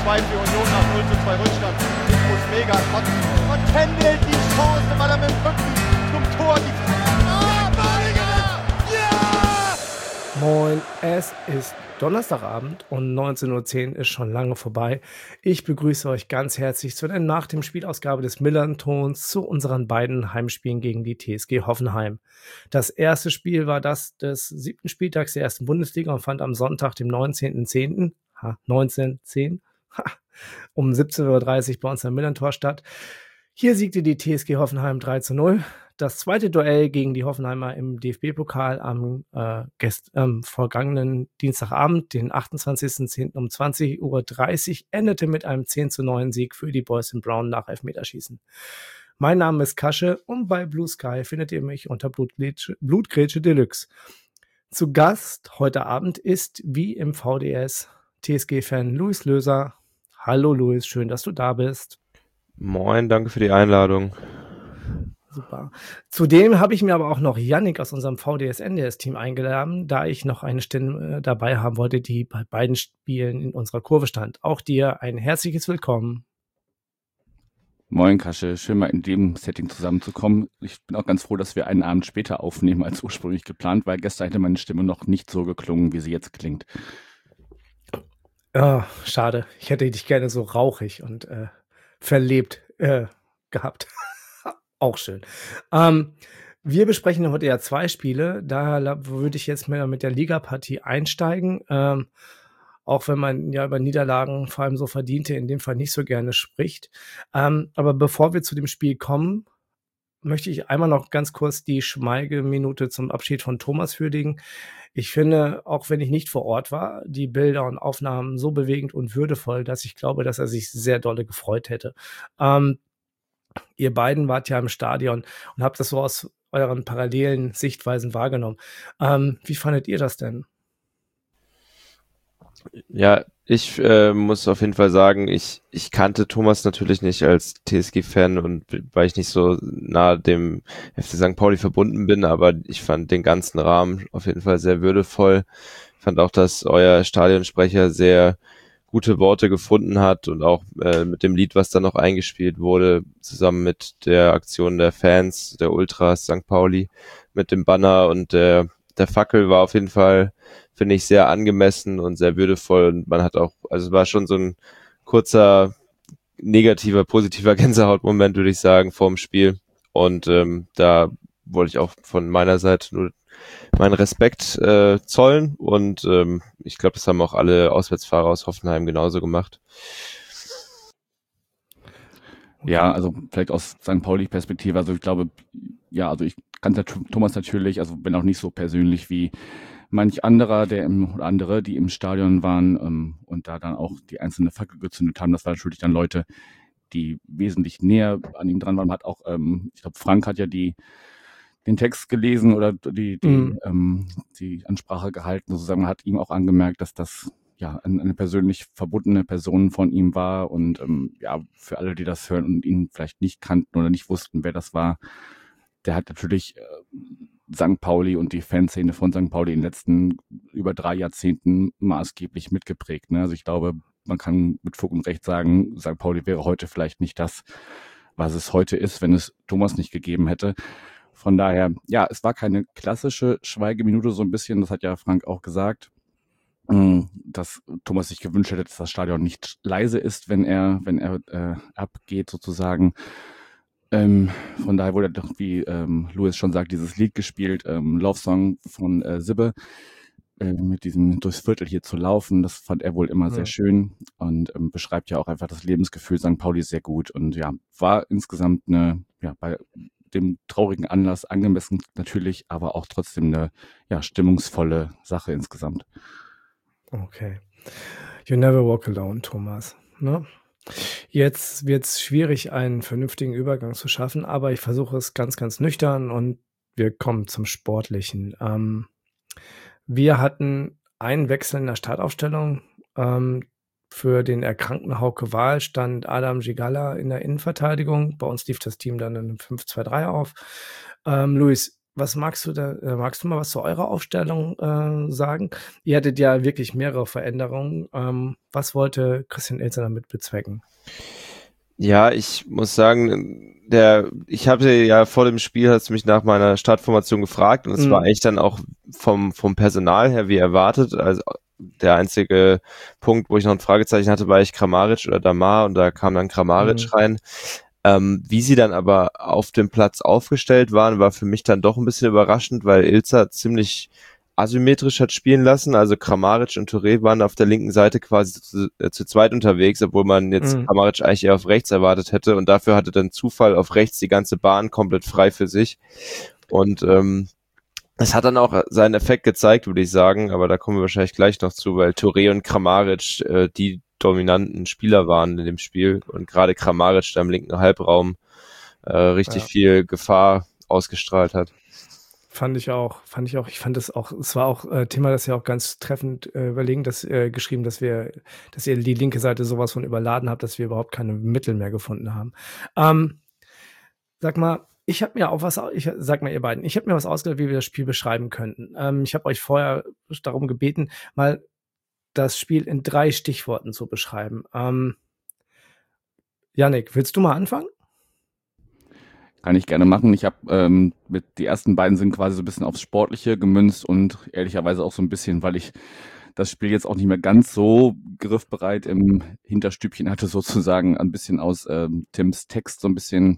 2 für Union nach 0:2 Rückstand. Ich muss mega kotzen. Und händelt die Chance, weil er mit dem Rücken zum Tor die Ja! Moin, es ist Donnerstagabend und 19:10 Uhr ist schon lange vorbei. Ich begrüße euch ganz herzlich zu der nach dem Spielausgabe des Millern-Tons zu unseren beiden Heimspielen gegen die TSG Hoffenheim. Das erste Spiel war das des 7. Spieltags der ersten Bundesliga und fand am Sonntag, dem 19.10. 19:10 um 17:30 Uhr bei uns am Millern-Tor statt. Hier siegte die TSG Hoffenheim 3:0. Das zweite Duell gegen die Hoffenheimer im DFB-Pokal am vergangenen Dienstagabend, den 28.10. um 20:30 Uhr, endete mit einem 10:9 Sieg für die Boys in Brown nach Elfmeterschießen. Mein Name ist Kasche und bei Blue Sky findet ihr mich unter Blutgrätsche Deluxe. Zu Gast heute Abend ist, wie im VDS, TSG-Fan Luis Löser. Hallo Luis, schön, dass du da bist. Moin, danke für die Einladung. Super. Zudem habe ich mir aber auch noch Yannick aus unserem VDS-NDS-Team eingeladen, da ich noch eine Stimme dabei haben wollte, die bei beiden Spielen in unserer Kurve stand. Auch dir ein herzliches Willkommen. Moin Kasche, schön mal in dem Setting zusammenzukommen. Ich bin auch ganz froh, dass wir einen Abend später aufnehmen als ursprünglich geplant, weil gestern hätte meine Stimme noch nicht so geklungen, wie sie jetzt klingt. Oh, schade. Ich hätte dich gerne so rauchig und verlebt gehabt. Auch schön. Wir besprechen heute ja 2 Spiele. Daher würde ich jetzt mit der Ligapartie einsteigen. Auch wenn man ja über Niederlagen, vor allem so verdiente, in dem Fall nicht so gerne spricht. Aber bevor wir zu dem Spiel kommen, möchte ich einmal noch ganz kurz die Schweigeminute zum Abschied von Thomas würdigen. Ich finde, auch wenn ich nicht vor Ort war, die Bilder und Aufnahmen so bewegend und würdevoll, dass ich glaube, dass er sich sehr dolle gefreut hätte. Ihr beiden wart ja im Stadion und habt das so aus euren parallelen Sichtweisen wahrgenommen. Wie fandet ihr das denn? Ja, ich muss auf jeden Fall sagen, ich kannte Thomas natürlich nicht als TSG-Fan und weil ich nicht so nah dem FC St. Pauli verbunden bin, aber ich fand den ganzen Rahmen auf jeden Fall sehr würdevoll. Ich fand auch, dass euer Stadionsprecher sehr gute Worte gefunden hat und auch mit dem Lied, was da noch eingespielt wurde, zusammen mit der Aktion der Fans, der Ultras St. Pauli, mit dem Banner und der Fackel war auf jeden Fall, finde ich, sehr angemessen und sehr würdevoll und man hat auch, also es war schon so ein kurzer negativer, positiver Gänsehautmoment, würde ich sagen, vorm Spiel und da wollte ich auch von meiner Seite nur meinen Respekt zollen und ich glaube, das haben auch alle Auswärtsfahrer aus Hoffenheim genauso gemacht. Ja, also vielleicht aus St. Pauli-Perspektive, also ich glaube, ja, also ich kannte Thomas natürlich, also bin auch nicht so persönlich wie manch anderer, oder andere, die im Stadion waren und da dann auch die einzelne Fackel gezündet haben. Das waren natürlich dann Leute, die wesentlich näher an ihm dran waren. Man hat auch, ich glaube, Frank hat ja den Text gelesen oder die Ansprache gehalten, sozusagen. Man hat ihm auch angemerkt, dass das ja eine persönlich verbundene Person von ihm war und ja, für alle, die das hören und ihn vielleicht nicht kannten oder nicht wussten, wer das war, der hat natürlich St. Pauli und die Fanszene von St. Pauli in den letzten über 3 Jahrzehnten maßgeblich mitgeprägt. Ne? Also ich glaube, man kann mit Fug und Recht sagen, St. Pauli wäre heute vielleicht nicht das, was es heute ist, wenn es Thomas nicht gegeben hätte. Von daher, ja, es war keine klassische Schweigeminute, so ein bisschen, das hat ja Frank auch gesagt, dass Thomas sich gewünscht hätte, dass das Stadion nicht leise ist, wenn er abgeht sozusagen. Von daher wurde doch, wie Louis schon sagt, dieses Lied gespielt, Love Song von Sibbe, mit diesem durchs Viertel hier zu laufen. Das fand er wohl immer sehr schön und beschreibt ja auch einfach das Lebensgefühl St. Pauli sehr gut und ja, war insgesamt bei dem traurigen Anlass angemessen natürlich, aber auch trotzdem eine stimmungsvolle Sache insgesamt. Okay. You never walk alone, Thomas. Ne? Jetzt wird es schwierig, einen vernünftigen Übergang zu schaffen, aber ich versuche es ganz, ganz nüchtern und wir kommen zum Sportlichen. Wir hatten einen Wechsel in der Startaufstellung. Für den erkrankten Hauke Wahl stand Adam Gigala in der Innenverteidigung. Bei uns lief das Team dann in einem 5-2-3 auf. Luis, was magst du mal was zu eurer Aufstellung sagen? Ihr hattet ja wirklich mehrere Veränderungen. Was wollte Christian Ilzer damit bezwecken? Ja, ich muss sagen, ich hatte ja vor dem Spiel, hast du mich nach meiner Startformation gefragt und es war echt dann auch vom Personal her wie erwartet. Also der einzige Punkt, wo ich noch ein Fragezeichen hatte, war ich Kramaric oder Damar und da kam dann Kramaric rein. Wie sie dann aber auf dem Platz aufgestellt waren, war für mich dann doch ein bisschen überraschend, weil Ilzer ziemlich asymmetrisch hat spielen lassen. Also Kramaric und Touré waren auf der linken Seite quasi zu zweit unterwegs, obwohl man jetzt Kramaric eigentlich eher auf rechts erwartet hätte. Und dafür hatte dann Zufall auf rechts die ganze Bahn komplett frei für sich. Und es hat dann auch seinen Effekt gezeigt, würde ich sagen. Aber da kommen wir wahrscheinlich gleich noch zu, weil Touré und Kramaric die dominanten Spieler waren in dem Spiel und gerade Kramaric da im linken Halbraum richtig viel Gefahr ausgestrahlt hat. Fand ich auch. Ich fand es auch, es war auch Thema, das ja auch ganz treffend überlegen, geschrieben, dass ihr die linke Seite sowas von überladen habt, dass wir überhaupt keine Mittel mehr gefunden haben. Sag mal, ihr beiden, ich habe mir was ausgedacht, wie wir das Spiel beschreiben könnten. Ich habe euch vorher darum gebeten, mal das Spiel in 3 Stichworten zu beschreiben. Yannick, willst du mal anfangen? Kann ich gerne machen. Ich habe die ersten beiden sind quasi so ein bisschen aufs Sportliche gemünzt und ehrlicherweise auch so ein bisschen, weil ich das Spiel jetzt auch nicht mehr ganz so griffbereit im Hinterstübchen hatte, sozusagen ein bisschen aus Tims Text so ein bisschen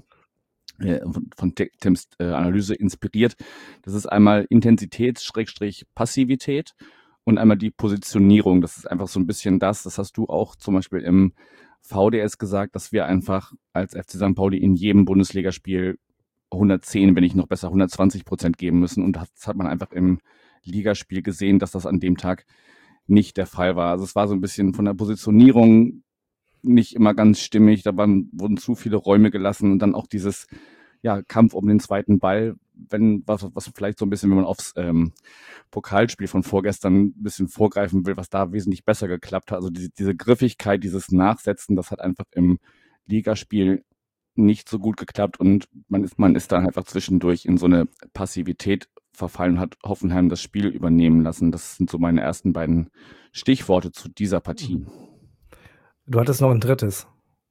von Tims Analyse inspiriert. Das ist einmal Intensität-Passivität und einmal die Positionierung. Das ist einfach so ein bisschen das hast du auch zum Beispiel im VDS gesagt, dass wir einfach als FC St. Pauli in jedem Bundesligaspiel 110, wenn nicht noch besser 120% geben müssen. Und das hat man einfach im Ligaspiel gesehen, dass das an dem Tag nicht der Fall war. Also es war so ein bisschen von der Positionierung nicht immer ganz stimmig. Da wurden zu viele Räume gelassen und dann auch dieses Kampf um den zweiten Ball, was vielleicht so ein bisschen, wenn man aufs Pokalspiel von vorgestern ein bisschen vorgreifen will, was da wesentlich besser geklappt hat. Also diese Griffigkeit, dieses Nachsetzen, das hat einfach im Ligaspiel nicht so gut geklappt und man ist dann einfach zwischendurch in so eine Passivität verfallen und hat Hoffenheim das Spiel übernehmen lassen. Das sind so meine ersten beiden Stichworte zu dieser Partie. Du hattest noch ein drittes.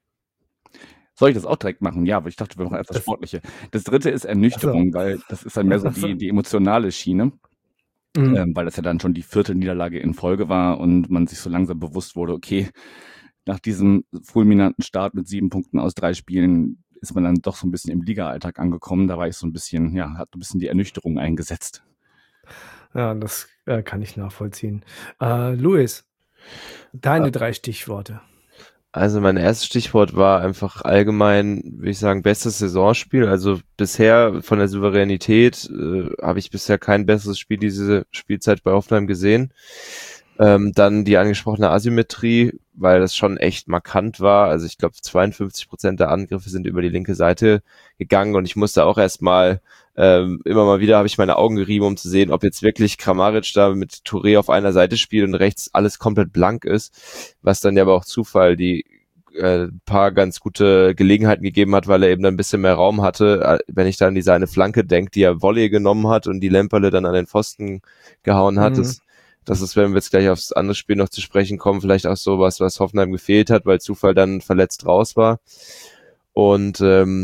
Soll ich das auch direkt machen? Ja, aber ich dachte, wir machen erst das Sportliche. Das dritte ist Ernüchterung, weil das ist dann mehr so die emotionale Schiene, weil das ja dann schon die 4. Niederlage in Folge war und man sich so langsam bewusst wurde, okay, nach diesem fulminanten Start mit 7 Punkten aus 3 Spielen ist man dann doch so ein bisschen im Liga-Alltag angekommen. Da war ich so ein bisschen, hat ein bisschen die Ernüchterung eingesetzt. Ja, das kann ich nachvollziehen. Luis, deine 3 Stichworte. Also mein erstes Stichwort war einfach allgemein, würde ich sagen, bestes Saisonspiel. Also bisher von der Souveränität habe ich bisher kein besseres Spiel diese Spielzeit bei Hoffenheim gesehen. Dann die angesprochene Asymmetrie, weil das schon echt markant war. Also ich glaube 52% der Angriffe sind über die linke Seite gegangen und ich musste auch erstmal immer mal wieder habe ich meine Augen gerieben, um zu sehen, ob jetzt wirklich Kramaric da mit Touré auf einer Seite spielt und rechts alles komplett blank ist, was dann ja aber auch Zufall die paar ganz gute Gelegenheiten gegeben hat, weil er eben dann ein bisschen mehr Raum hatte. Wenn ich dann an seine Flanke denke, die er Volley genommen hat und die Lemperle dann an den Pfosten gehauen hat, das ist, wenn wir jetzt gleich aufs andere Spiel noch zu sprechen kommen, vielleicht auch sowas, was Hoffenheim gefehlt hat, weil Zufall dann verletzt raus war. Und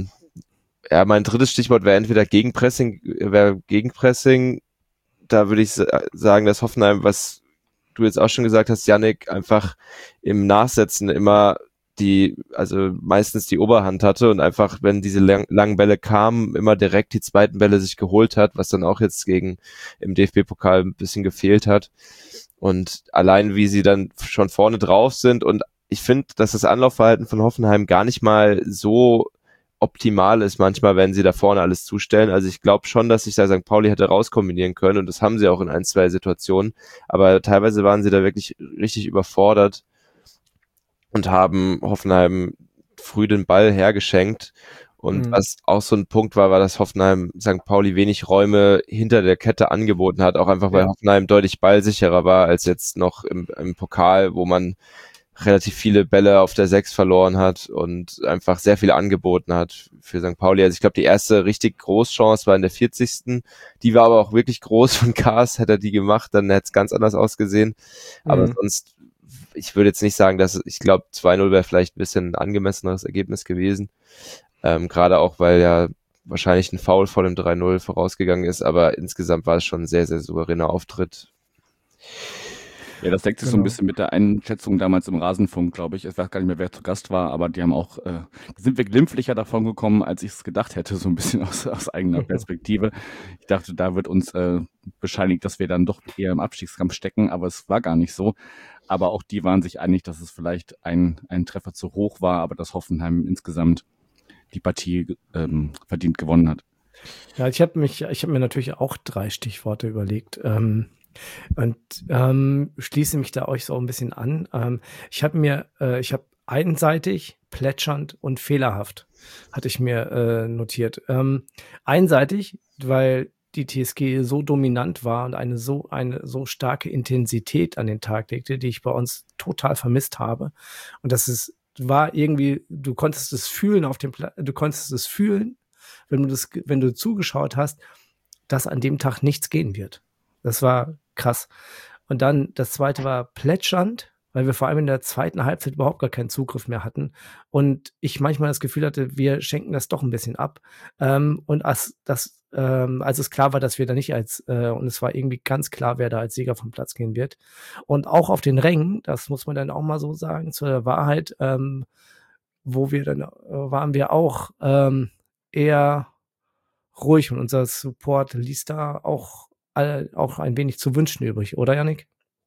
mein drittes Stichwort wäre entweder Gegenpressing. Da würde ich sagen, dass Hoffenheim, was du jetzt auch schon gesagt hast, Yannick, einfach im Nachsetzen immer meistens die Oberhand hatte und einfach, wenn diese langen Bälle kamen, immer direkt die zweiten Bälle sich geholt hat, was dann auch jetzt im DFB-Pokal ein bisschen gefehlt hat. Und allein, wie sie dann schon vorne drauf sind und ich finde, dass das Anlaufverhalten von Hoffenheim gar nicht mal so optimal ist manchmal, wenn sie da vorne alles zustellen. Also ich glaube schon, dass sich da St. Pauli hätte rauskombinieren können und das haben sie auch in 1-2 Situationen, aber teilweise waren sie da wirklich richtig überfordert und haben Hoffenheim früh den Ball hergeschenkt. Und was auch so ein Punkt war, dass Hoffenheim St. Pauli wenig Räume hinter der Kette angeboten hat, auch einfach, weil Hoffenheim deutlich ballsicherer war als jetzt noch im Pokal, wo man relativ viele Bälle auf der 6 verloren hat und einfach sehr viel angeboten hat für St. Pauli. Also ich glaube, die erste richtig Großchance war in der 40. Die war aber auch wirklich groß von Kars. Hätte er die gemacht, dann hätte es ganz anders ausgesehen. Aber sonst, ich würde jetzt nicht sagen, ich glaube, 2-0 wäre vielleicht ein bisschen ein angemesseneres Ergebnis gewesen. Gerade auch, weil ja wahrscheinlich ein Foul vor dem 3-0 vorausgegangen ist, aber insgesamt war es schon ein sehr, sehr souveräner Auftritt. Ja, das deckt sich so ein bisschen mit der Einschätzung damals im Rasenfunk, glaube ich. Ich weiß gar nicht mehr, wer zu Gast war, aber die haben auch, sind wir glimpflicher davon gekommen, als ich es gedacht hätte, so ein bisschen aus eigener Perspektive. Ich dachte, da wird uns bescheinigt, dass wir dann doch eher im Abstiegskampf stecken, aber es war gar nicht so. Aber auch die waren sich einig, dass es vielleicht ein Treffer zu hoch war, aber dass Hoffenheim insgesamt die Partie verdient gewonnen hat. Ja, ich habe mir natürlich auch 3 Stichworte überlegt. Und schließe mich da euch so ein bisschen an. Ich habe einseitig, plätschernd und fehlerhaft, hatte ich mir notiert. Einseitig, weil die TSG so dominant war und eine so starke Intensität an den Tag legte, die ich bei uns total vermisst habe. Und war irgendwie, du konntest es fühlen wenn du zugeschaut hast, dass an dem Tag nichts gehen wird. Das war krass. Und dann das zweite war plätschernd, weil wir vor allem in der zweiten Halbzeit überhaupt gar keinen Zugriff mehr hatten. Und ich manchmal das Gefühl hatte, wir schenken das doch ein bisschen ab. Und als es klar war, dass wir da nicht und es war irgendwie ganz klar, wer da als Sieger vom Platz gehen wird. Und auch auf den Rängen, das muss man dann auch mal so sagen, zur Wahrheit, wo wir dann, waren wir auch eher ruhig und unser Support ließ da auch ein wenig zu wünschen übrig, oder Yannick?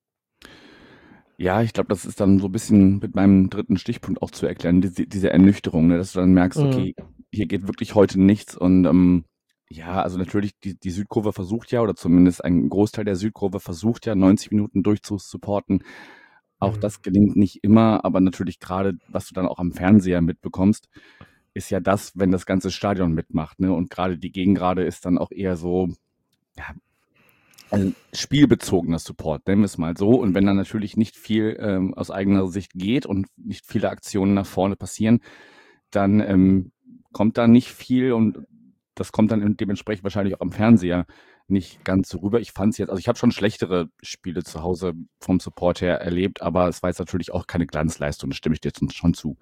Ja, ich glaube, das ist dann so ein bisschen mit meinem dritten Stichpunkt auch zu erklären, diese Ernüchterung, ne, dass du dann merkst, okay, hier geht wirklich heute nichts und ja, also natürlich die Südkurve versucht ja, oder zumindest ein Großteil der Südkurve versucht ja, 90 Minuten durchzusupporten. Auch das gelingt nicht immer, aber natürlich gerade, was du dann auch am Fernseher mitbekommst, ist ja das, wenn das ganze Stadion mitmacht, ne? Und gerade die Gegengrade ist dann auch eher so, ja, ein spielbezogener Support, nennen wir es mal so. Und wenn dann natürlich nicht viel aus eigener Sicht geht und nicht viele Aktionen nach vorne passieren, dann kommt da nicht viel und das kommt dann dementsprechend wahrscheinlich auch am Fernseher nicht ganz so rüber. Ich fand es jetzt, also ich habe schon schlechtere Spiele zu Hause vom Support her erlebt, aber es war jetzt natürlich auch keine Glanzleistung, das stimme ich dir jetzt schon zu.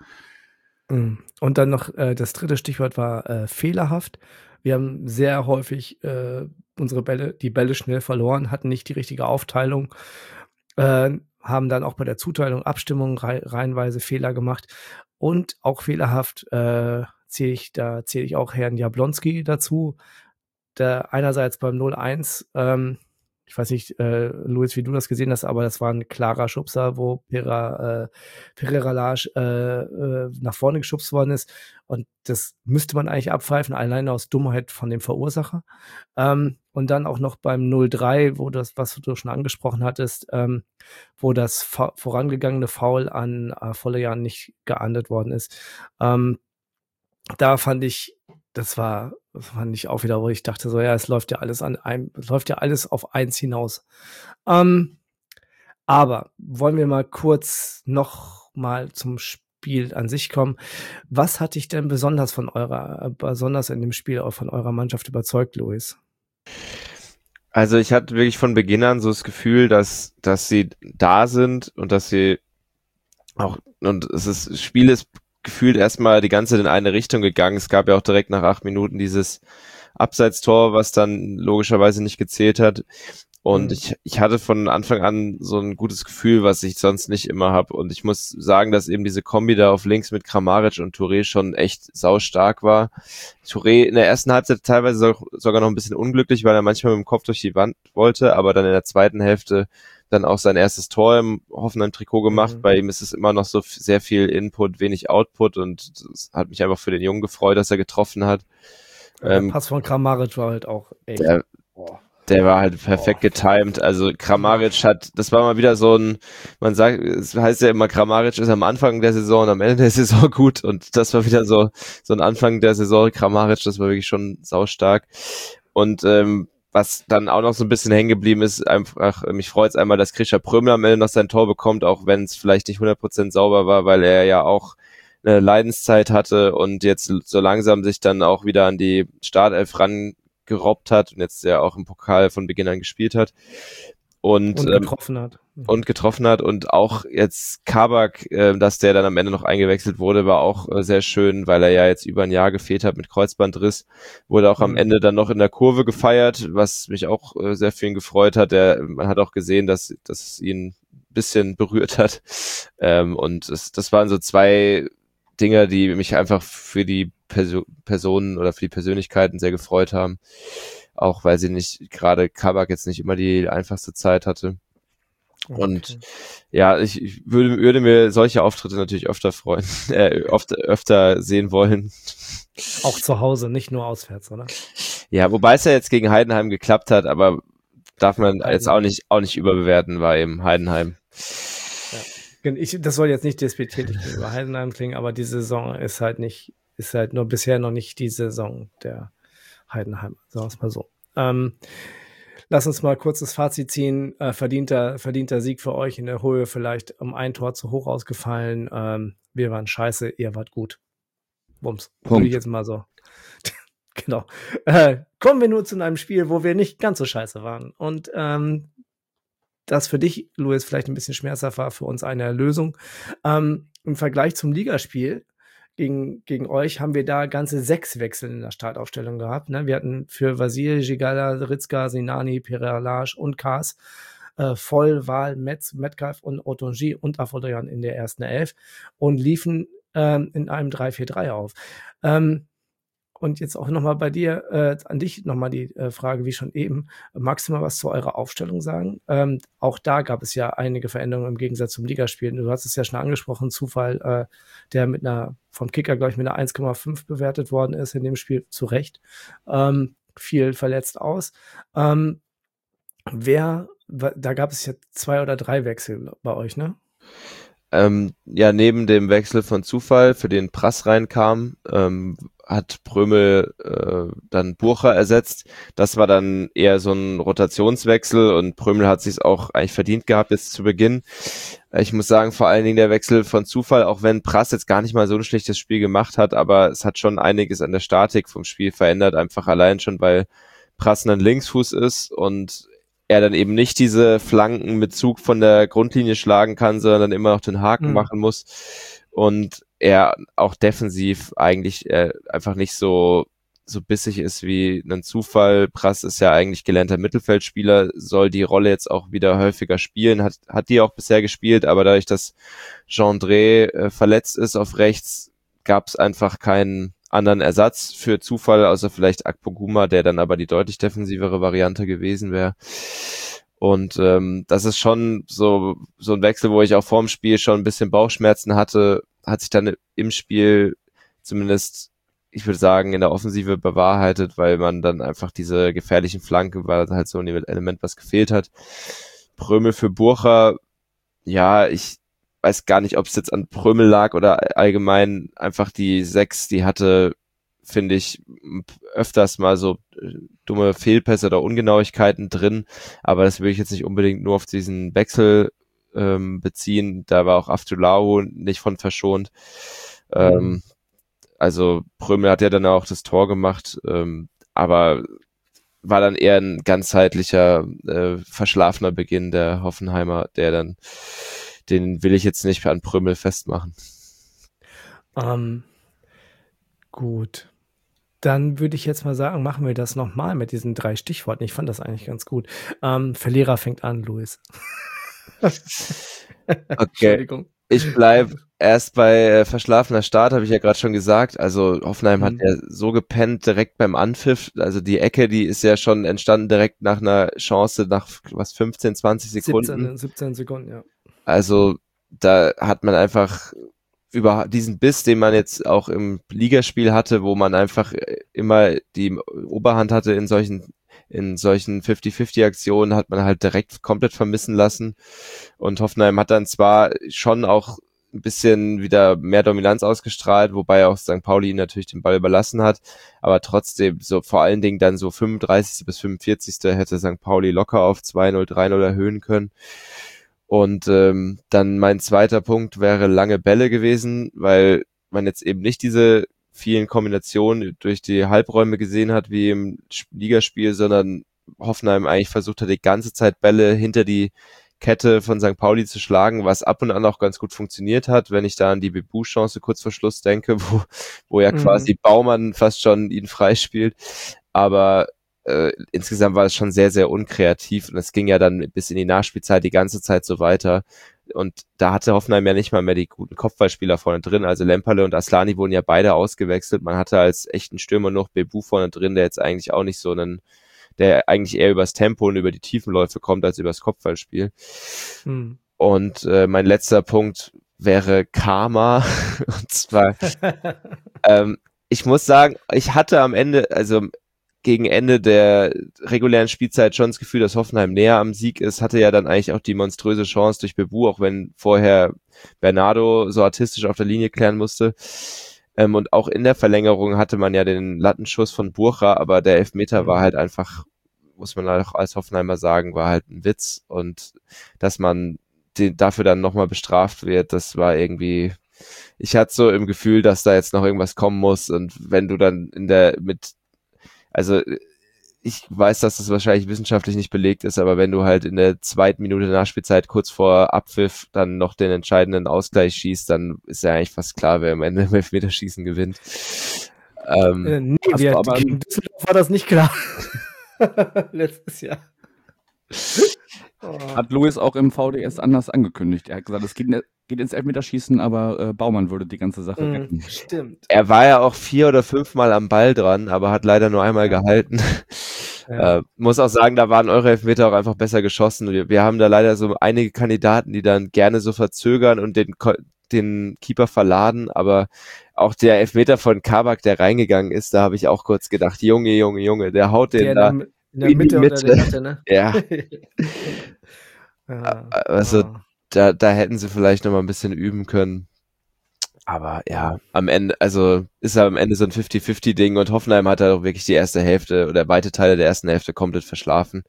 Und dann noch das dritte Stichwort war fehlerhaft. Wir haben sehr häufig die Bälle schnell verloren, hatten nicht die richtige Aufteilung, haben dann auch bei der Zuteilung, Abstimmung reihenweise Fehler gemacht und auch fehlerhaft zähle ich auch Herrn Jablonski dazu, der einerseits beim 0-1, ich weiß nicht, Luis, wie du das gesehen hast, aber das war ein klarer Schubser, wo Pereira Lage nach vorne geschubst worden ist. Und das müsste man eigentlich abpfeifen, alleine aus Dummheit von dem Verursacher. Und dann auch noch beim 0-3, was du schon angesprochen hattest, wo das vorangegangene Foul an Vollejan nicht geahndet worden ist. Da fand ich, das fand ich auch wieder, wo ich dachte so, ja, es läuft ja alles auf eins hinaus. Aber wollen wir mal kurz noch mal zum Spiel an sich kommen. Was hat dich denn besonders in dem Spiel auch von eurer Mannschaft überzeugt, Luis? Also ich hatte wirklich von Beginn an so das Gefühl, dass sie da sind und dass sie auch, und das Spiel ist gefühlt erstmal die ganze Zeit in eine Richtung gegangen. Es gab ja auch direkt nach 8 Minuten dieses Abseitstor, was dann logischerweise nicht gezählt hat. Und ich hatte von Anfang an so ein gutes Gefühl, was ich sonst nicht immer habe. Und ich muss sagen, dass eben diese Kombi da auf links mit Kramaric und Touré schon echt saustark war. Touré in der ersten Halbzeit teilweise sogar noch ein bisschen unglücklich, weil er manchmal mit dem Kopf durch die Wand wollte, aber dann in der zweiten Hälfte dann auch sein erstes Tor im Hoffenheim-Trikot gemacht. Bei ihm ist es immer noch so sehr viel Input, wenig Output und es hat mich einfach für den Jungen gefreut, dass er getroffen hat. Der Pass von Kramaric war halt auch echt. Der war halt perfekt getimed. Also Kramaric das war mal wieder so man sagt, es heißt ja immer, Kramaric ist am Anfang der Saison und am Ende der Saison gut und das war wieder so ein Anfang der Saison Kramaric, das war wirklich schon saustark. Und was dann auch noch so ein bisschen hängen geblieben ist, einfach, mich freut es einmal, dass Grisha Prömel am Ende noch sein Tor bekommt, auch wenn es vielleicht nicht 100% sauber war, weil er ja auch eine Leidenszeit hatte und jetzt so langsam sich dann auch wieder an die Startelf rangerobbt hat und jetzt ja auch im Pokal von Beginn an gespielt hat. Und getroffen hat. Und auch jetzt Kabak, dass der dann am Ende noch eingewechselt wurde, war auch sehr schön, weil er ja jetzt über ein Jahr gefehlt hat mit Kreuzbandriss, wurde auch am Ende dann noch in der Kurve gefeiert, was mich auch sehr für ihn gefreut hat. Man hat auch gesehen, dass es ihn ein bisschen berührt hat, und das waren so zwei Dinge, die mich einfach für die Personen oder für die Persönlichkeiten sehr gefreut haben, auch weil sie nicht, gerade Kabak jetzt nicht immer die einfachste Zeit hatte. Okay. Und ja, ich würde mir solche Auftritte natürlich öfter freuen, öfter sehen wollen. Auch zu Hause, nicht nur auswärts, oder? Ja, wobei es ja jetzt gegen Heidenheim geklappt hat, aber darf man jetzt auch nicht überbewerten, war eben Heidenheim. Ja. Das soll jetzt nicht despektierlich gegenüber Heidenheim klingen, aber die Saison ist halt nur bisher noch nicht die Saison der Heidenheim, sagen wir es mal so. Lass uns mal kurz das Fazit ziehen. Verdienter Sieg für euch in der Höhe, vielleicht um ein Tor zu hoch ausgefallen. Wir waren scheiße, ihr wart gut. Bums. Würde ich jetzt mal so. Genau. Kommen wir nur zu einem Spiel, wo wir nicht ganz so scheiße waren. Und das für dich, Louis, vielleicht ein bisschen schmerzhaft war, für uns eine Erlösung. Im Vergleich zum Ligaspiel gegen euch haben wir da ganze 6 Wechsel in der Startaufstellung gehabt. Ne? Wir hatten für Vasil, Gigala, Ritzka, Sinani, Peralage und Kaas Voll, Wahl, Metcalf und Otonji und Afodrian in der ersten 11 und liefen in einem 3-4-3 auf. Und jetzt auch nochmal bei dir, an dich nochmal die Frage, wie schon eben. Magst du mal was zu eurer Aufstellung sagen? Auch da gab es ja einige Veränderungen im Gegensatz zum Ligaspiel. Du hast es ja schon angesprochen, Zufall, der vom Kicker, glaube ich, mit einer 1,5 bewertet worden ist in dem Spiel, zu Recht. Viel verletzt aus. Da gab es ja 2 oder 3 Wechsel bei euch, ne? Ja, neben dem Wechsel von Zufall, für den Prass reinkam, hat Prömel dann Burcher ersetzt. Das war dann eher so ein Rotationswechsel und Prömel hat sich auch eigentlich verdient gehabt jetzt zu Beginn. Ich muss sagen, vor allen Dingen der Wechsel von Zufall, auch wenn Prass jetzt gar nicht mal so ein schlechtes Spiel gemacht hat, aber es hat schon einiges an der Statik vom Spiel verändert, einfach allein schon, weil Prass ein Linksfuß ist und er dann eben nicht diese Flanken mit Zug von der Grundlinie schlagen kann, sondern dann immer noch den Haken machen muss und er auch defensiv eigentlich einfach nicht so bissig ist wie ein Zufall. Prass ist ja eigentlich gelernter Mittelfeldspieler, soll die Rolle jetzt auch wieder häufiger spielen, hat die auch bisher gespielt, aber dadurch, dass Gendré verletzt ist auf rechts, gab es einfach keinen anderen Ersatz für Zufall, außer vielleicht Akpoguma, der dann aber die deutlich defensivere Variante gewesen wäre. Und das ist schon so ein Wechsel, wo ich auch vorm Spiel schon ein bisschen Bauchschmerzen hatte, hat sich dann im Spiel zumindest, ich würde sagen, in der Offensive bewahrheitet, weil man dann einfach diese gefährlichen Flanken, war halt so ein Element, was gefehlt hat. Prömel für Burcher, ja, ich weiß gar nicht, ob es jetzt an Prömel lag oder allgemein einfach die 6, die hatte, finde ich, öfters mal so dumme Fehlpässe oder Ungenauigkeiten drin, aber das will ich jetzt nicht unbedingt nur auf diesen Wechsel beziehen, da war auch Aftulahu nicht von verschont. Also Prömel hat ja dann auch das Tor gemacht, aber war dann eher ein ganzheitlicher, verschlafener Beginn der Hoffenheimer, den will ich jetzt nicht an Prömel festmachen. Gut. Dann würde ich jetzt mal sagen, machen wir das nochmal mit diesen 3 Stichworten. Ich fand das eigentlich ganz gut. Verlierer fängt an, Luis. Okay, ich bleibe erst bei verschlafener Start, habe ich ja gerade schon gesagt. Also Hoffenheim hat ja so gepennt direkt beim Anpfiff. Also die Ecke, die ist ja schon entstanden direkt nach einer Chance nach 15, 20 Sekunden. 17 Sekunden, ja. Also da hat man einfach über diesen Biss, den man jetzt auch im Ligaspiel hatte, wo man einfach immer die Oberhand hatte in solchen 50-50-Aktionen, hat man halt direkt komplett vermissen lassen. Und Hoffenheim hat dann zwar schon auch ein bisschen wieder mehr Dominanz ausgestrahlt, wobei auch St. Pauli natürlich den Ball überlassen hat, aber trotzdem so vor allen Dingen dann so 35. bis 45. hätte St. Pauli locker auf 2-0, 3-0 erhöhen können. Und dann mein zweiter Punkt wäre lange Bälle gewesen, weil man jetzt eben nicht diese vielen Kombinationen durch die Halbräume gesehen hat wie im Ligaspiel, sondern Hoffenheim eigentlich versucht hat, die ganze Zeit Bälle hinter die Kette von St. Pauli zu schlagen, was ab und an auch ganz gut funktioniert hat, wenn ich da an die Bebu-Chance kurz vor Schluss denke, wo ja quasi Baumann fast schon ihn freispielt. Aber insgesamt war es schon sehr, sehr unkreativ und es ging ja dann bis in die Nachspielzeit die ganze Zeit so weiter. Und da hatte Hoffenheim ja nicht mal mehr die guten Kopfballspieler vorne drin. Also Lemperle und Aslani wurden ja beide ausgewechselt. Man hatte als echten Stürmer noch Bebu vorne drin, der jetzt eigentlich auch nicht so der eigentlich eher übers Tempo und über die Tiefenläufe kommt, als übers Kopfballspiel. Und mein letzter Punkt wäre Karma. Und zwar, ich muss sagen, ich hatte am Ende, also gegen Ende der regulären Spielzeit schon das Gefühl, dass Hoffenheim näher am Sieg ist, hatte ja dann eigentlich auch die monströse Chance durch Bebu, auch wenn vorher Bernardo so artistisch auf der Linie klären musste. Und auch in der Verlängerung hatte man ja den Lattenschuss von Burcha, aber der Elfmeter war halt einfach, muss man auch als Hoffenheimer sagen, war halt ein Witz. Und dass man dafür dann nochmal bestraft wird, das war irgendwie, ich hatte so im Gefühl, dass da jetzt noch irgendwas kommen muss. Und wenn du dann also ich weiß, dass das wahrscheinlich wissenschaftlich nicht belegt ist, aber wenn du halt in der 2. Minute Nachspielzeit kurz vor Abpfiff dann noch den entscheidenden Ausgleich schießt, dann ist ja eigentlich fast klar, wer am Ende im Elfmeterschießen gewinnt. Nee, gegen Düsseldorf war das nicht klar. Letztes Jahr. Hat Louis auch im VDS anders angekündigt. Er hat gesagt, es geht ins Elfmeterschießen, aber Baumann würde die ganze Sache retten. Stimmt. Er war ja auch 4 oder 5 Mal am Ball dran, aber hat leider nur einmal gehalten. Ja. Muss auch sagen, da waren eure Elfmeter auch einfach besser geschossen. Wir haben da leider so einige Kandidaten, die dann gerne so verzögern und den Keeper verladen, aber auch der Elfmeter von Kabak, der reingegangen ist, da habe ich auch kurz gedacht, Junge, der haut den da in der Mitte. Oder der Mitte, ne? Ja. Also da hätten sie vielleicht noch mal ein bisschen üben können. Aber ja, am Ende, also ist er am Ende so ein 50-50-Ding und Hoffenheim hat halt auch wirklich die erste Hälfte oder weite Teile der ersten Hälfte komplett verschlafen.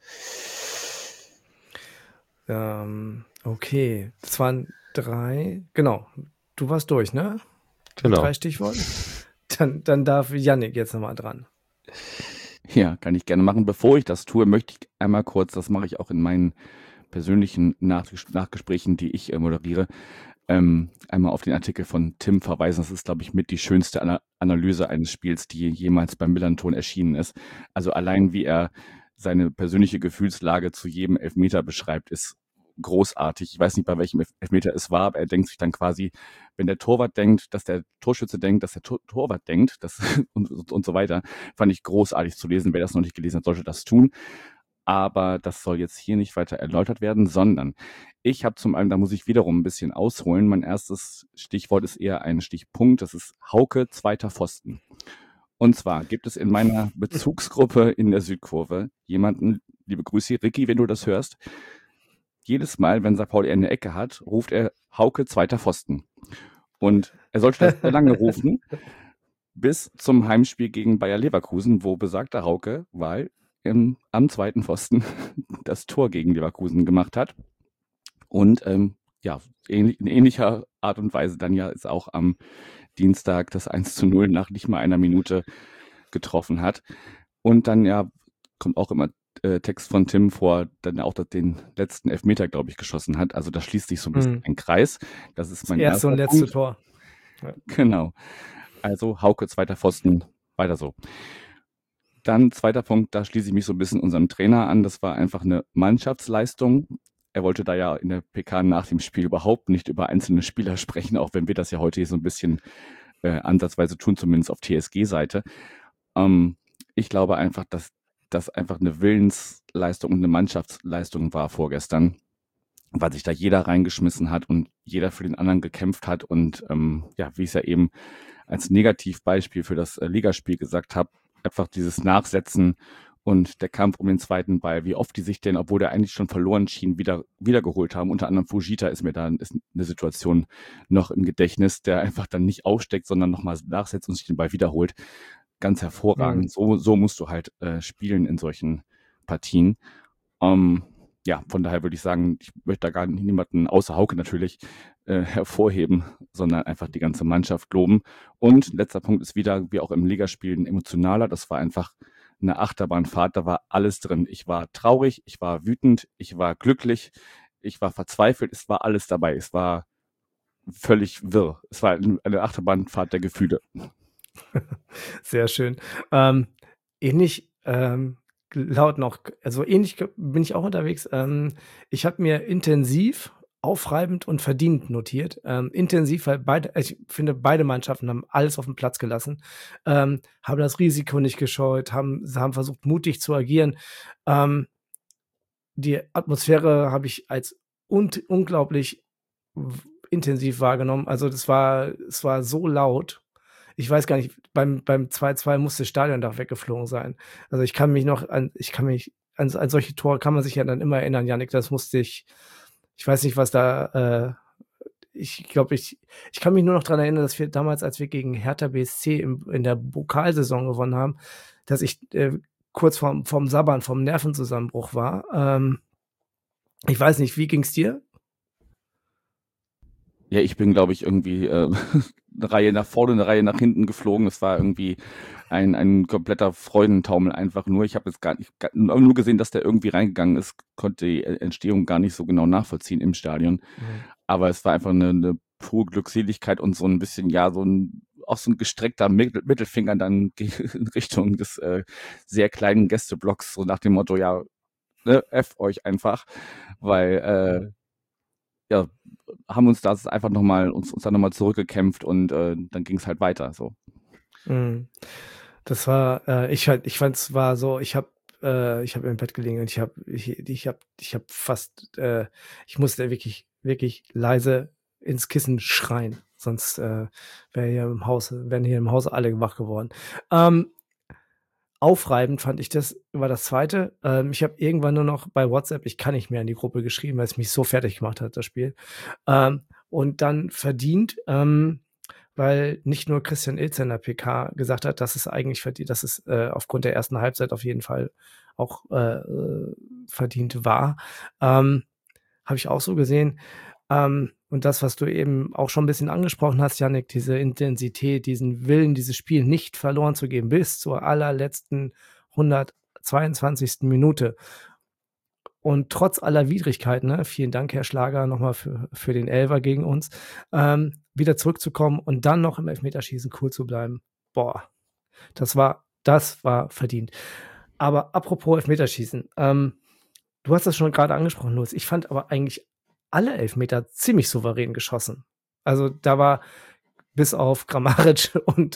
Okay, das waren 3, genau. Du warst durch, ne? Genau. 3 Stichworte. Dann darf Yannick jetzt nochmal dran. Ja, kann ich gerne machen. Bevor ich das tue, möchte ich einmal kurz, das mache ich auch in meinen persönlichen Nachgesprächen, die ich moderiere, einmal auf den Artikel von Tim verweisen. Das ist, glaube ich, mit die schönste Analyse eines Spiels, die jemals beim Millern-Ton erschienen ist. Also allein, wie er seine persönliche Gefühlslage zu jedem Elfmeter beschreibt, ist großartig. Ich weiß nicht, bei welchem Elfmeter es war, aber er denkt sich dann quasi, wenn der Torwart denkt, dass der Torschütze denkt, dass der Torwart denkt, und so weiter. Fand ich großartig zu lesen. Wer das noch nicht gelesen hat, sollte das tun. Aber das soll jetzt hier nicht weiter erläutert werden, sondern ich habe zum einen, da muss ich wiederum ein bisschen ausholen. Mein erstes Stichwort ist eher ein Stichpunkt. Das ist Hauke, zweiter Pfosten. Und zwar gibt es in meiner Bezugsgruppe in der Südkurve jemanden, liebe Grüße, Ricky, wenn du das hörst, jedes Mal, wenn St. Pauli eine Ecke hat, ruft er Hauke, zweiter Pfosten. Und er sollte das sehr lange rufen, bis zum Heimspiel gegen Bayer Leverkusen, wo besagter Hauke, weil am zweiten Pfosten das Tor gegen Leverkusen gemacht hat. Und in ähnlicher Art und Weise dann ja ist auch am Dienstag das 1:0 nach nicht mal einer Minute getroffen hat. Und dann ja kommt auch immer Text von Tim vor, dann auch den letzten Elfmeter, glaube ich, geschossen hat. Also da schließt sich so ein bisschen ein Kreis. Das ist mein erste und letzte Tor. Ja. Genau. Also Hauke, zweiter Pfosten, weiter so. Dann zweiter Punkt, da schließe ich mich so ein bisschen unserem Trainer an. Das war einfach eine Mannschaftsleistung. Er wollte da ja in der PK nach dem Spiel überhaupt nicht über einzelne Spieler sprechen, auch wenn wir das ja heute hier so ein bisschen ansatzweise tun, zumindest auf TSG-Seite. Ich glaube einfach, dass das einfach eine Willensleistung und eine Mannschaftsleistung war vorgestern, weil sich da jeder reingeschmissen hat und jeder für den anderen gekämpft hat. Und wie ich es ja eben als Negativbeispiel für das Ligaspiel gesagt habe, einfach dieses Nachsetzen und der Kampf um den zweiten Ball, wie oft die sich denn, obwohl der eigentlich schon verloren schien, wiedergeholt haben. Unter anderem Fujita ist eine Situation noch im Gedächtnis, der einfach dann nicht aufsteckt, sondern nochmal nachsetzt und sich den Ball wiederholt. Ganz hervorragend. So musst du halt spielen in solchen Partien. Ja, von daher würde ich sagen, ich möchte da gar niemanden, außer Hauke natürlich, hervorheben, sondern einfach die ganze Mannschaft loben. Und letzter Punkt ist wieder, wie auch im Ligaspielen, emotionaler. Das war einfach eine Achterbahnfahrt, da war alles drin. Ich war traurig, ich war wütend, ich war glücklich, ich war verzweifelt, es war alles dabei. Es war völlig wirr. Es war eine Achterbahnfahrt der Gefühle. Sehr schön. Ähnlich laut noch, also ähnlich bin ich auch unterwegs. Ich habe mir intensiv, aufreibend und verdient notiert. Intensiv, weil ich finde, beide Mannschaften haben alles auf den Platz gelassen, haben das Risiko nicht gescheut, haben versucht, mutig zu agieren. Die Atmosphäre habe ich als unglaublich intensiv wahrgenommen. Also es war so laut. Ich weiß gar nicht, beim 2-2 musste das Stadiondach weggeflogen sein. Also ich kann mich an solche Tore kann man sich ja dann immer erinnern, Jannik, das musste ich weiß nicht, was da, ich glaube, ich kann mich nur noch dran erinnern, dass wir damals, als wir gegen Hertha BSC in der Pokalsaison gewonnen haben, dass ich kurz vorm Sabbern, vom Nervenzusammenbruch war. Ich weiß nicht, wie ging's dir? Ja, ich bin, glaube ich, irgendwie eine Reihe nach vorne, eine Reihe nach hinten geflogen. Es war irgendwie ein kompletter Freudentaumel einfach nur. Ich habe jetzt nur gesehen, dass der irgendwie reingegangen ist, konnte die Entstehung gar nicht so genau nachvollziehen im Stadion. Aber es war einfach eine pure Glückseligkeit und so ein bisschen, ja, auch so ein gestreckter Mittelfinger dann in Richtung des sehr kleinen Gästeblocks, so nach dem Motto, ja, ne, F euch einfach, weil ja, haben uns das einfach uns dann nochmal zurückgekämpft und dann ging es halt weiter. So. Das war, ich fand es war so, ich habe im Bett gelegen und ich habe fast, ich musste wirklich, wirklich leise ins Kissen schreien, sonst wären hier im Hause alle wach geworden. Aufreibend fand ich war das Zweite. Ich habe irgendwann nur noch bei WhatsApp, ich kann nicht mehr in die Gruppe geschrieben, weil es mich so fertig gemacht hat, das Spiel. Und dann verdient, weil nicht nur Christian Ilzer in der PK gesagt hat, dass es eigentlich verdient, dass es aufgrund der ersten Halbzeit auf jeden Fall auch verdient war. Habe ich auch so gesehen. Und das, was du eben auch schon ein bisschen angesprochen hast, Jannik, diese Intensität, diesen Willen, dieses Spiel nicht verloren zu geben, bis zur allerletzten 122. Minute. Und trotz aller Widrigkeiten, ne, vielen Dank, Herr Schlager, nochmal für den Elfer gegen uns, wieder zurückzukommen und dann noch im Elfmeterschießen cool zu bleiben. Boah, das war verdient. Aber apropos Elfmeterschießen, du hast das schon gerade angesprochen, Louis. Ich fand aber eigentlich alle Elfmeter ziemlich souverän geschossen. Also da war bis auf Kramaric und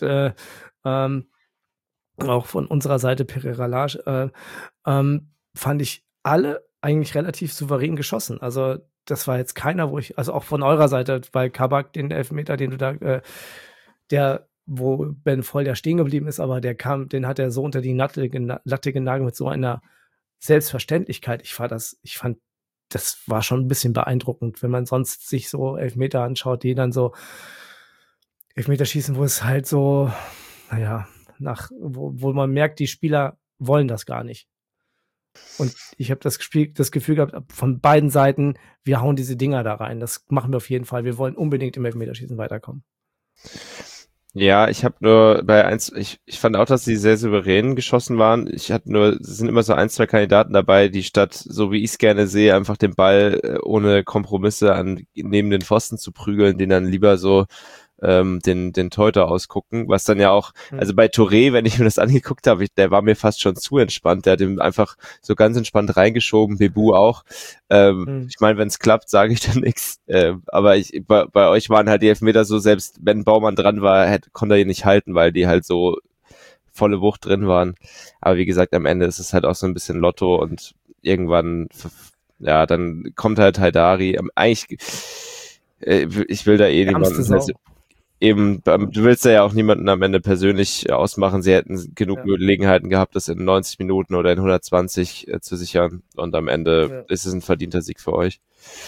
auch von unserer Seite Pereira Lage, fand ich alle eigentlich relativ souverän geschossen. Also das war jetzt keiner, also auch von eurer Seite, weil Kabak den Elfmeter, den du da, wo Ben Voll stehen geblieben ist, aber den hat er so unter die Latte genagelt mit so einer Selbstverständlichkeit. Ich fand, das war schon ein bisschen beeindruckend, wenn man sonst sich so Elfmeter anschaut, die dann so Elfmeter schießen, wo es halt so, naja, wo man merkt, die Spieler wollen das gar nicht. Und ich habe das Gefühl gehabt, von beiden Seiten, wir hauen diese Dinger da rein. Das machen wir auf jeden Fall. Wir wollen unbedingt im Elfmeterschießen weiterkommen. Ja, ich habe nur ich fand auch, dass sie sehr souverän geschossen waren. Es sind immer so 1, 2 Kandidaten dabei, die statt, so wie ich es gerne sehe, einfach den Ball ohne Kompromisse neben den Pfosten zu prügeln, den dann lieber so den Torhüter ausgucken, was dann ja auch, also bei Touré, wenn ich mir das angeguckt habe, der war mir fast schon zu entspannt, der hat ihn einfach so ganz entspannt reingeschoben, Bebu auch. Ich meine, wenn es klappt, sage ich dann nichts, aber bei euch waren halt die Elfmeter so, selbst wenn Baumann dran war, konnte er ihn nicht halten, weil die halt so volle Wucht drin waren. Aber wie gesagt, am Ende ist es halt auch so ein bisschen Lotto und irgendwann, ja, dann kommt halt Haidari. Eigentlich, ich will da niemanden. eben, du willst ja auch niemanden am Ende persönlich ausmachen. Sie hätten genug Gelegenheiten gehabt, das in 90 Minuten oder in 120 zu sichern. Und am Ende ist es ein verdienter Sieg für euch.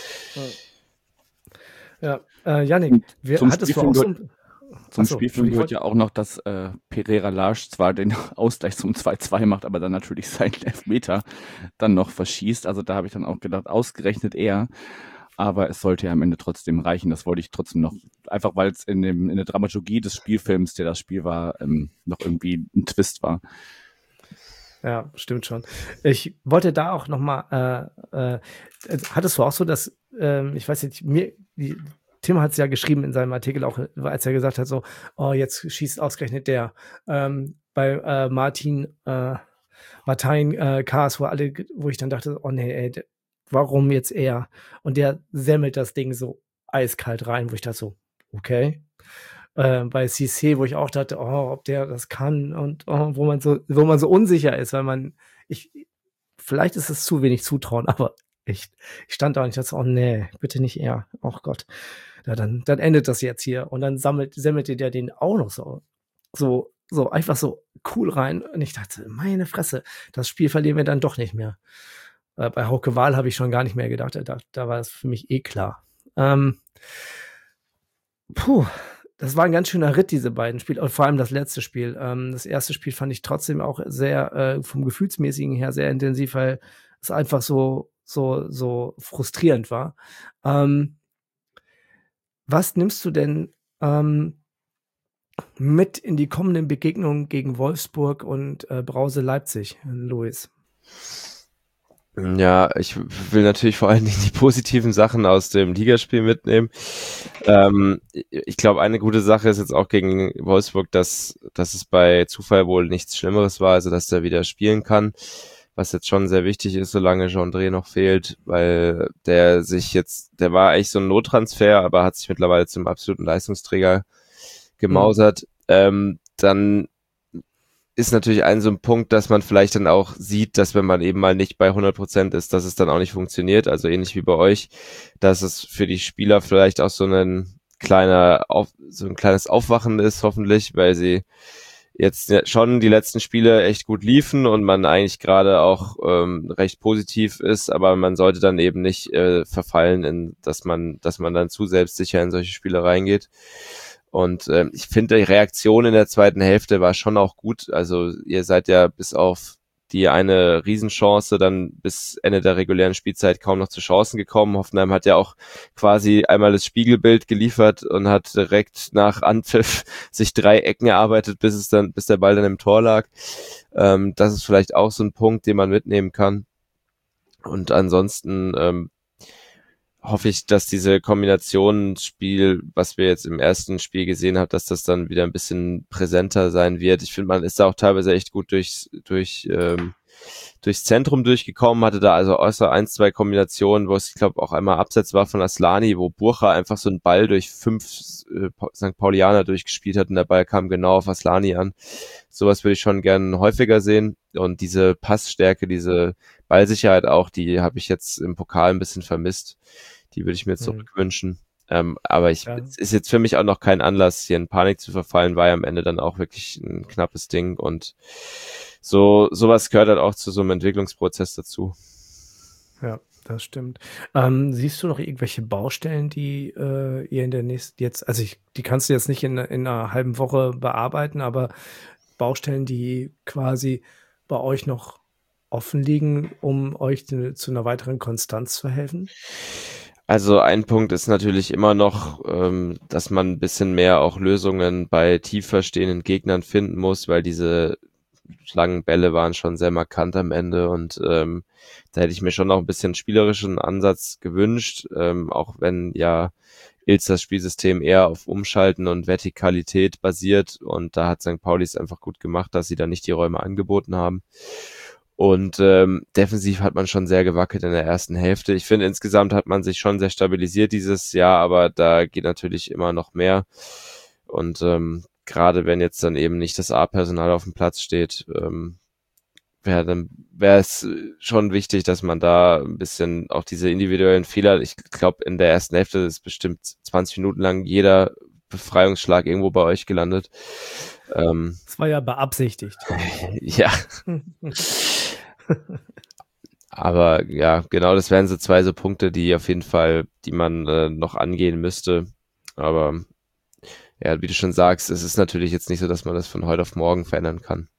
Ja, Yannick, hattest du auch so ein... Zum Spielfilm gehört ja auch noch, dass Pereira Lage zwar den Ausgleich zum 2-2 macht, aber dann natürlich seinen Elfmeter dann noch verschießt. Also da habe ich dann auch gedacht, ausgerechnet er. Aber es sollte ja am Ende trotzdem reichen. Das wollte ich trotzdem noch, einfach weil es in der Dramaturgie des Spielfilms, der das Spiel war, noch irgendwie ein Twist war. Ja, stimmt schon. Ich wollte da auch nochmal, hattest du auch so, dass, ich weiß nicht, Tim hat es ja geschrieben in seinem Artikel auch, als er gesagt hat, so, oh, jetzt schießt ausgerechnet der. Bei Martin Kars, wo ich dann dachte, oh nee, ey, warum jetzt er? Und der semmelt das Ding so eiskalt rein, wo ich dachte so, okay. Bei Cissé, wo ich auch dachte, oh, ob der das kann und wo man so unsicher ist, weil vielleicht ist es zu wenig Zutrauen, aber ich stand da und ich dachte, oh nee, bitte nicht er. Oh Gott. Ja, dann endet das jetzt hier. Und dann semmelte der den auch noch so einfach so cool rein. Und ich dachte, meine Fresse, das Spiel verlieren wir dann doch nicht mehr. Bei Hauke Wahl habe ich schon gar nicht mehr gedacht. Da war es für mich eh klar. Das war ein ganz schöner Ritt, diese beiden Spiele. Und vor allem das letzte Spiel. Das erste Spiel fand ich trotzdem auch sehr, vom Gefühlsmäßigen her sehr intensiv, weil es einfach so frustrierend war. Was nimmst du denn mit in die kommenden Begegnungen gegen Wolfsburg und Brause Leipzig, Luis? Ja, ich will natürlich vor allen Dingen die positiven Sachen aus dem Ligaspiel mitnehmen. Ich glaube, eine gute Sache ist jetzt auch gegen Wolfsburg, dass es bei Zufall wohl nichts Schlimmeres war, also dass der wieder spielen kann, was jetzt schon sehr wichtig ist, solange Jean-André noch fehlt, weil der war eigentlich so ein Nottransfer, aber hat sich mittlerweile zum absoluten Leistungsträger gemausert. Dann ist natürlich so ein Punkt, dass man vielleicht dann auch sieht, dass wenn man eben mal nicht bei 100% ist, dass es dann auch nicht funktioniert. Also ähnlich wie bei euch, dass es für die Spieler vielleicht auch so ein kleines Aufwachen ist, hoffentlich, weil sie jetzt schon die letzten Spiele echt gut liefen und man eigentlich gerade auch recht positiv ist, aber man sollte dann eben nicht verfallen, dass man dann zu selbstsicher in solche Spiele reingeht. Und ich finde, die Reaktion in der zweiten Hälfte war schon auch gut. Also ihr seid ja bis auf die eine Riesenchance dann bis Ende der regulären Spielzeit kaum noch zu Chancen gekommen. Hoffenheim hat ja auch quasi einmal das Spiegelbild geliefert und hat direkt nach Anpfiff sich 3 Ecken erarbeitet, bis der Ball dann im Tor lag. Das ist vielleicht auch so ein Punkt, den man mitnehmen kann. Und ansonsten hoffe ich, dass diese Kombinationsspiel, was wir jetzt im ersten Spiel gesehen haben, dass das dann wieder ein bisschen präsenter sein wird. Ich finde, man ist da auch teilweise echt gut durchs Zentrum durchgekommen, hatte da also außer 1-2 Kombinationen, wo es, ich glaube, auch einmal Abseits war von Aslani, wo Burcha einfach so einen Ball durch 5 St. Paulianer durchgespielt hat und der Ball kam genau auf Aslani an. Sowas würde ich schon gern häufiger sehen und diese Passstärke, diese Ballsicherheit auch, die habe ich jetzt im Pokal ein bisschen vermisst. Die würde ich mir zurückwünschen. Aber es ist jetzt für mich auch noch kein Anlass, hier in Panik zu verfallen, war ja am Ende dann auch wirklich ein knappes Ding und sowas gehört halt auch zu so einem Entwicklungsprozess dazu. Ja, das stimmt. Siehst du noch irgendwelche Baustellen, die ihr in der nächsten die kannst du jetzt nicht in einer halben Woche bearbeiten, aber Baustellen, die quasi bei euch noch offen liegen, um euch zu einer weiteren Konstanz zu verhelfen? Also ein Punkt ist natürlich immer noch, dass man ein bisschen mehr auch Lösungen bei tiefer stehenden Gegnern finden muss, weil diese langen Bälle waren schon sehr markant am Ende und da hätte ich mir schon noch ein bisschen spielerischen Ansatz gewünscht, auch wenn ja Ilzers Spielsystem eher auf Umschalten und Vertikalität basiert und da hat St. Pauli es einfach gut gemacht, dass sie da nicht die Räume angeboten haben. Und defensiv hat man schon sehr gewackelt in der ersten Hälfte. Ich finde, insgesamt hat man sich schon sehr stabilisiert dieses Jahr, aber da geht natürlich immer noch mehr. Und gerade wenn jetzt dann eben nicht das A-Personal auf dem Platz steht, wäre es schon wichtig, dass man da ein bisschen auch diese individuellen Fehler, ich glaube, in der ersten Hälfte ist bestimmt 20 Minuten lang jeder Befreiungsschlag irgendwo bei euch gelandet. Das war ja beabsichtigt. Ja. Aber ja, genau, das wären so 2 so Punkte, die auf jeden Fall, die man noch angehen müsste. Aber ja, wie du schon sagst, es ist natürlich jetzt nicht so, dass man das von heute auf morgen verändern kann.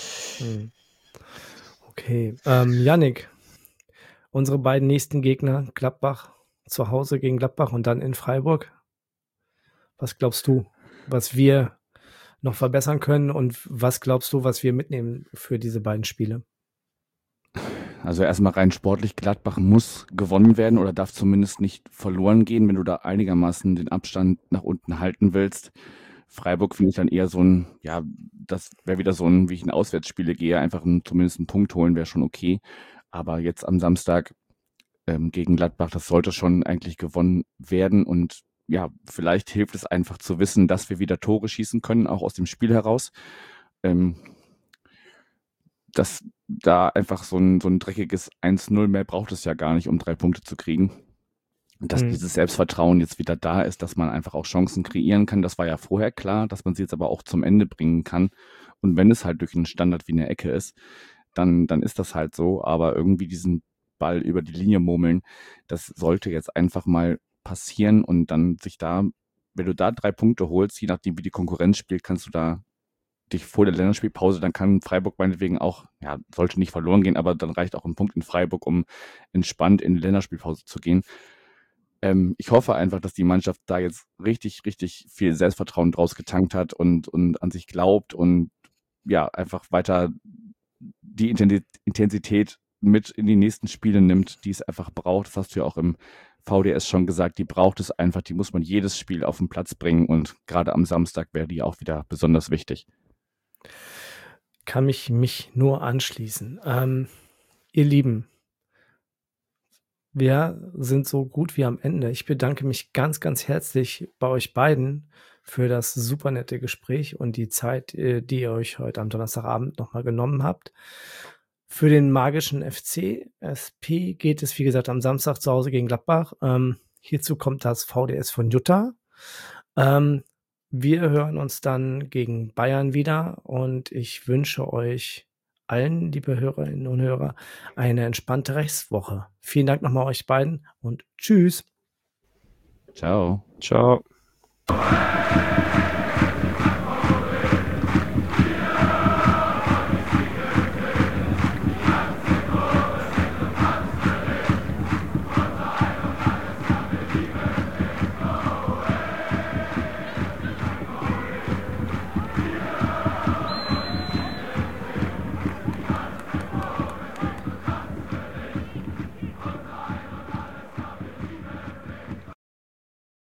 Okay, Yannick, unsere beiden nächsten Gegner, Gladbach, zu Hause gegen Gladbach und dann in Freiburg. Was glaubst du, was wir noch verbessern können und was glaubst du, was wir mitnehmen für diese beiden Spiele? Also erstmal rein sportlich, Gladbach muss gewonnen werden oder darf zumindest nicht verloren gehen, wenn du da einigermaßen den Abstand nach unten halten willst. Freiburg finde ich dann eher so ein, ja, das wäre wieder so ein, wie ich in Auswärtsspiele gehe, einfach zumindest einen Punkt holen wäre schon okay. Aber jetzt am Samstag gegen Gladbach, das sollte schon eigentlich gewonnen werden und ja, vielleicht hilft es einfach zu wissen, dass wir wieder Tore schießen können, auch aus dem Spiel heraus. Dass da einfach so ein dreckiges 1-0 mehr braucht es ja gar nicht, um 3 Punkte zu kriegen. Und dass dieses Selbstvertrauen jetzt wieder da ist, dass man einfach auch Chancen kreieren kann, das war ja vorher klar, dass man sie jetzt aber auch zum Ende bringen kann. Und wenn es halt durch einen Standard wie eine Ecke ist, dann ist das halt so. Aber irgendwie diesen Ball über die Linie murmeln, das sollte jetzt einfach mal passieren und dann sich da, wenn du da 3 Punkte holst, je nachdem wie die Konkurrenz spielt, kannst du da dich vor der Länderspielpause, dann kann Freiburg meinetwegen auch, ja, sollte nicht verloren gehen, aber dann reicht auch ein Punkt in Freiburg, um entspannt in die Länderspielpause zu gehen. Ich hoffe einfach, dass die Mannschaft da jetzt richtig, richtig viel Selbstvertrauen draus getankt hat und an sich glaubt und ja, einfach weiter die Intensität mit in die nächsten Spiele nimmt, die es einfach braucht. Das hast du ja auch im VDS schon gesagt, die braucht es einfach, die muss man jedes Spiel auf den Platz bringen und gerade am Samstag wäre die auch wieder besonders wichtig. Kann mich nur anschließen. Ihr Lieben, wir sind so gut wie am Ende. Ich bedanke mich ganz, ganz herzlich bei euch beiden für das super nette Gespräch und die Zeit, die ihr euch heute am Donnerstagabend nochmal genommen habt. Für den magischen FC SP geht es, wie gesagt, am Samstag zu Hause gegen Gladbach. Hierzu kommt das VDS von Jutta. Wir hören uns dann gegen Bayern wieder und ich wünsche euch allen, liebe Hörerinnen und Hörer, eine entspannte Restwoche. Vielen Dank nochmal euch beiden und tschüss. Ciao. Ciao.